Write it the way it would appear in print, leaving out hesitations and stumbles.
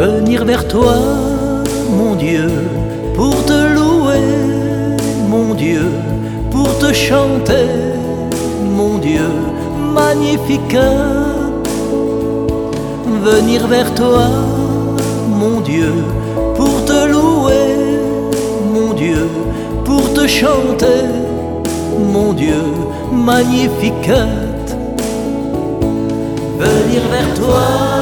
venir vers toi, mon Dieu, pour te louer, mon Dieu, pour te chanter, mon Dieu, Magnificat. Venir vers toi, mon Dieu, pour te louer, mon Dieu, pour te chanter, mon Dieu, Magnificat. Venir vers toi,